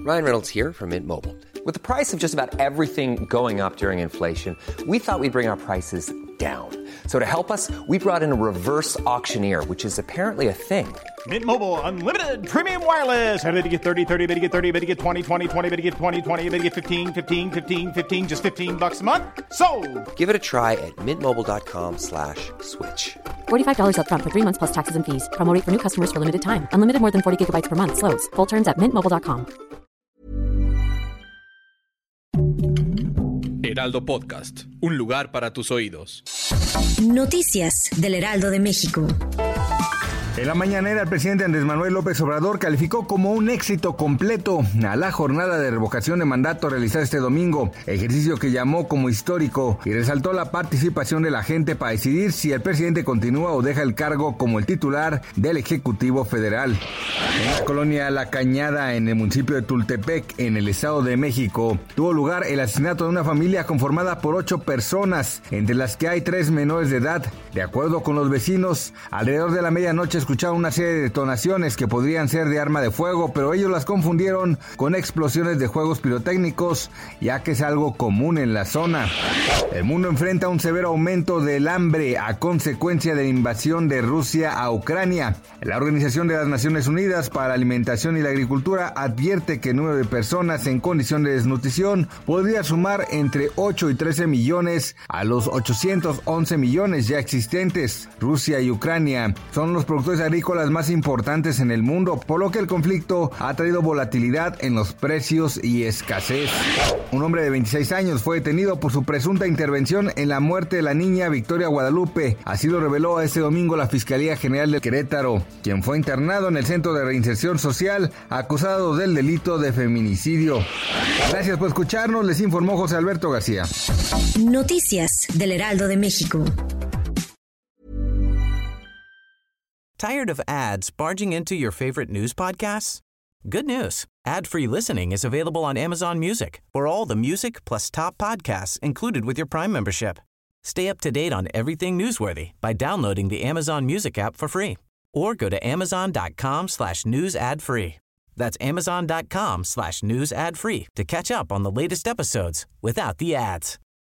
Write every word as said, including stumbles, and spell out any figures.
Ryan Reynolds here from Mint Mobile. With the price of just about everything going up during inflation, we thought we'd bring our prices down. So to help us, we brought in a reverse auctioneer, which is apparently a thing. Mint Mobile Unlimited Premium Wireless. How to get thirty, thirty, how to get thirty, how to get twenty, twenty, twenty, how to get twenty, twenty, how to get fifteen, fifteen, fifteen, fifteen, just fifteen bucks a month? Sold! Give it a try at mintmobile.com slash switch. forty-five dollars up front for three months plus taxes and fees. Promo rate for new customers for limited time. Unlimited more than forty gigabytes per month. Slows full terms at mint mobile dot com. Heraldo Podcast, un lugar para tus oídos. Noticias del Heraldo de México. En la mañanera, el presidente Andrés Manuel López Obrador calificó como un éxito completo a la jornada de revocación de mandato realizada este domingo, ejercicio que llamó como histórico, y resaltó la participación de la gente para decidir si el presidente continúa o deja el cargo como el titular del Ejecutivo Federal. En la colonia La Cañada, en el municipio de Tultepec, en el Estado de México, tuvo lugar el asesinato de una familia conformada por ocho personas, entre las que hay tres menores de edad. De acuerdo con los vecinos, alrededor de la medianoche escucharon una serie de detonaciones que podrían ser de arma de fuego, pero ellos las confundieron con explosiones de juegos pirotécnicos, ya que es algo común en la zona. El mundo enfrenta un severo aumento del hambre a consecuencia de la invasión de Rusia a Ucrania. La Organización de las Naciones Unidas para la Alimentación y la Agricultura advierte que el número de personas en condición de desnutrición podría sumar entre ocho y trece millones a los ochocientos once millones ya existentes. Rusia y Ucrania son los productores agrícolas más importantes en el mundo, por lo que el conflicto ha traído volatilidad en los precios y escasez. Un hombre de veintiséis años fue detenido por su presunta intervención en la muerte de la niña Victoria Guadalupe. Así lo reveló este domingo la Fiscalía General de Querétaro, quien fue internado en el Centro de Reinserción Social acusado del delito de feminicidio. Gracias por escucharnos, les informó José Alberto García. Noticias del Heraldo de México. Tired of ads barging into your favorite news podcasts? Good news. Ad-free listening is available on Amazon Music for all the music plus top podcasts included with your Prime membership. Stay up to date on everything newsworthy by downloading the Amazon Music app for free or go to amazon.com slash news ad free. That's amazon.com slash news ad free to catch up on the latest episodes without the ads.